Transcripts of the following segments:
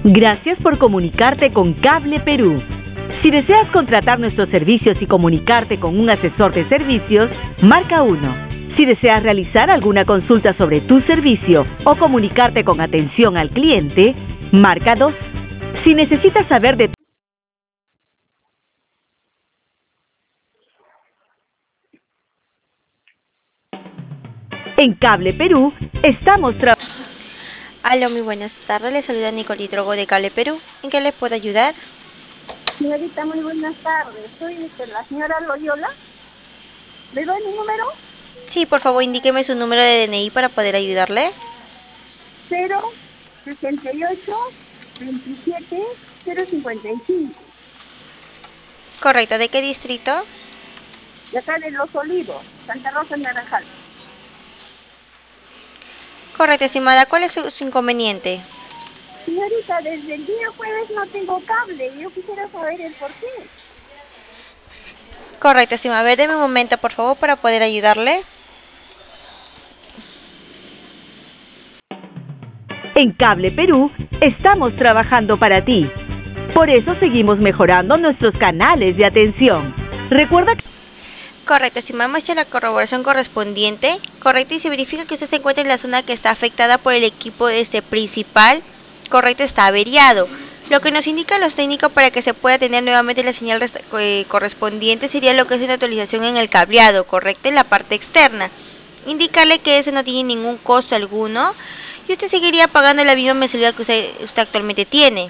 Gracias por comunicarte con Cable Perú. Si deseas contratar nuestros servicios y comunicarte con un asesor de servicios, marca 1. Si deseas realizar alguna consulta sobre tu servicio o comunicarte con atención al cliente, marca 2. Si necesitas saber de En Cable Perú estamos trabajando. Aló, muy buenas tardes. Les saluda Nicole Drogo de Cable Perú. ¿En qué les puedo ayudar? Señorita, muy buenas tardes. Soy la señora Loyola. ¿Le doy mi número? Sí, por favor, indíqueme su número de DNI para poder ayudarle. 068 27 055. Correcto. ¿De qué distrito? De acá de Los Olivos, Santa Rosa, Naranjal. Correcto, estimada. ¿Cuál es su inconveniente? Señorita, desde el día jueves no tengo cable. Yo quisiera saber el por qué. Correcto, estimada. A ver, deme un momento, por favor, para poder ayudarle. En Cable Perú estamos trabajando para ti. Por eso seguimos mejorando nuestros canales de atención. Recuerda que... Correcto, estimada. Hemos hecho la corroboración correspondiente. Correcto, y se verifica que usted se encuentra en la zona que está afectada por el equipo principal. Correcto, está averiado. Lo que nos indica los técnicos para que se pueda tener nuevamente la señal correspondiente sería lo que es una actualización en el cableado, correcto, en la parte externa. Indicarle que ese no tiene ningún costo alguno y usted seguiría pagando la misma mensualidad que usted actualmente tiene.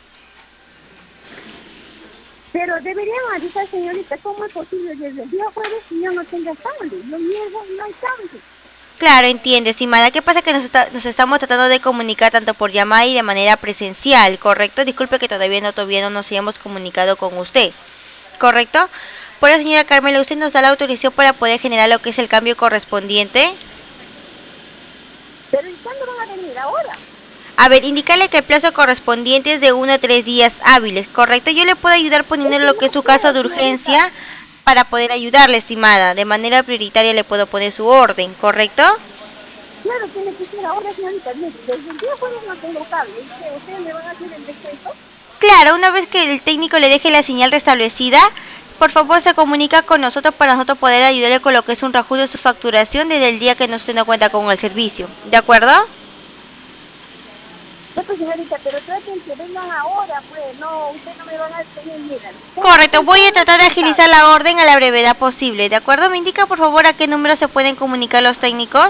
Pero deberían avisar, señorita, ¿cómo es posible desde el día jueves si yo no tenga cable? Los viernes no hay cable. Claro, entiende, estimada. ¿Qué pasa? Que nos estamos tratando de comunicar tanto por llamada y de manera presencial, ¿correcto? Disculpe que todavía no nos hayamos comunicado con usted, ¿correcto? Por eso, señora Carmela, ¿usted nos da la autorización para poder generar lo que es el cambio correspondiente? ¿Pero y cuándo van a venir? ¿Ahora? A ver, indicarle que el plazo correspondiente es de 1 a 3 días hábiles, ¿correcto? Yo le puedo ayudar poniéndole lo que es su caso de urgencia para poder ayudarle, estimada. De manera prioritaria le puedo poner su orden, ¿correcto? Claro, tiene que ser ahora, señorita. Desde el día jueves no tengo cable. ¿Ustedes me van a hacer el descuento? Claro, una vez que el técnico le deje la señal restablecida, por favor se comunica con nosotros para nosotros poder ayudarle con lo que es un reajuste de su facturación desde el día que usted no cuenta con el servicio, ¿de acuerdo? No, pues, señorita, pero traten que vengan ahora, pues. No, ustedes no me van a tener, miren. Correcto, voy a tratar de agilizar la orden a la brevedad posible, ¿de acuerdo? ¿Me indica por favor a qué número se pueden comunicar los técnicos?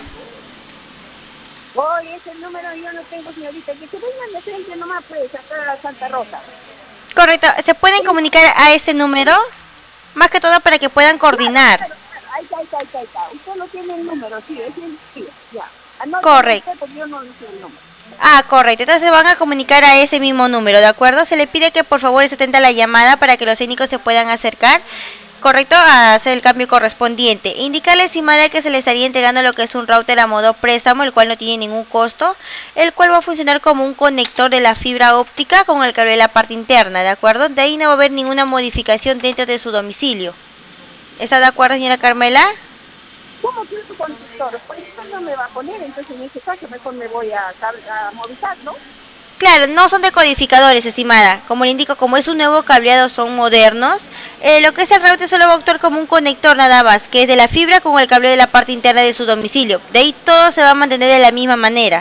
Oye, ese número yo no tengo, señorita. Que se vengan de frente nomás, pues, acá a Santa Rosa. Correcto, ¿se pueden comunicar a ese número? Más que todo para que puedan coordinar. Claro, ahí está. Usted no tiene el número, sí, sí, ya. Correcto. Porque yo no sé el número. Ah, correcto. Entonces se van a comunicar a ese mismo número, ¿de acuerdo? Se le pide que por favor se atenta a la llamada para que los técnicos se puedan acercar, correcto, a hacer el cambio correspondiente. Indicarle, estimada, que se le estaría entregando lo que es un router a modo préstamo, el cual no tiene ningún costo, el cual va a funcionar como un conector de la fibra óptica con el cable de la parte interna, ¿de acuerdo? De ahí no va a haber ninguna modificación dentro de su domicilio. ¿Está de acuerdo, señora Carmela? ¿Cómo que es su conductor? Pues esto no me va a poner, entonces en ese caso mejor me voy a Movistar, ¿no? Claro, no son decodificadores, estimada. Como le indico, como es un nuevo cableado, son modernos. Lo que es el router solo va a actuar como un conector nada más, que es de la fibra con el cable de la parte interna de su domicilio. De ahí todo se va a mantener de la misma manera.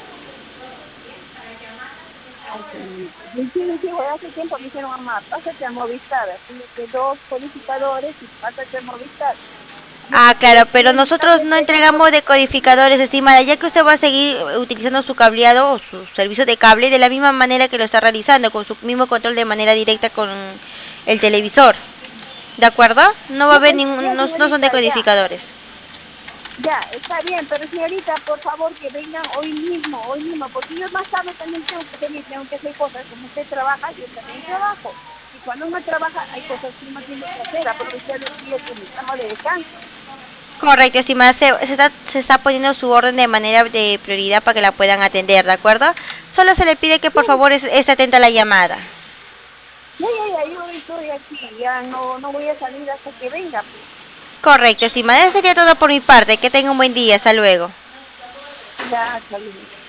Sí, hace tiempo me dijeron, mamá, pásate a Movistar, así que 2 codificadores y pásate a Movistar. Ah, claro, pero nosotros no entregamos decodificadores, estimada, ya que usted va a seguir utilizando su cableado o su servicio de cable de la misma manera que lo está realizando, con su mismo control de manera directa con el televisor. ¿De acuerdo? No va a haber ningún, no son decodificadores. Ya, está bien, pero señorita, por favor que vengan hoy mismo, porque yo más tarde también tengo que hacer cosas, como usted trabaja, yo también trabajo. Y cuando uno trabaja hay cosas que uno tiene que hacer, aprovechar los días que estamos de descanso. Correcto, estimada, se está poniendo su orden de manera de prioridad para que la puedan atender, ¿de acuerdo? Solo se le pide que por favor esté atenta a la llamada. Ya, yo estoy aquí, ya no voy a salir hasta que venga. Correcto, estimada, eso sería todo por mi parte, que tenga un buen día, hasta luego. Ya, saludos.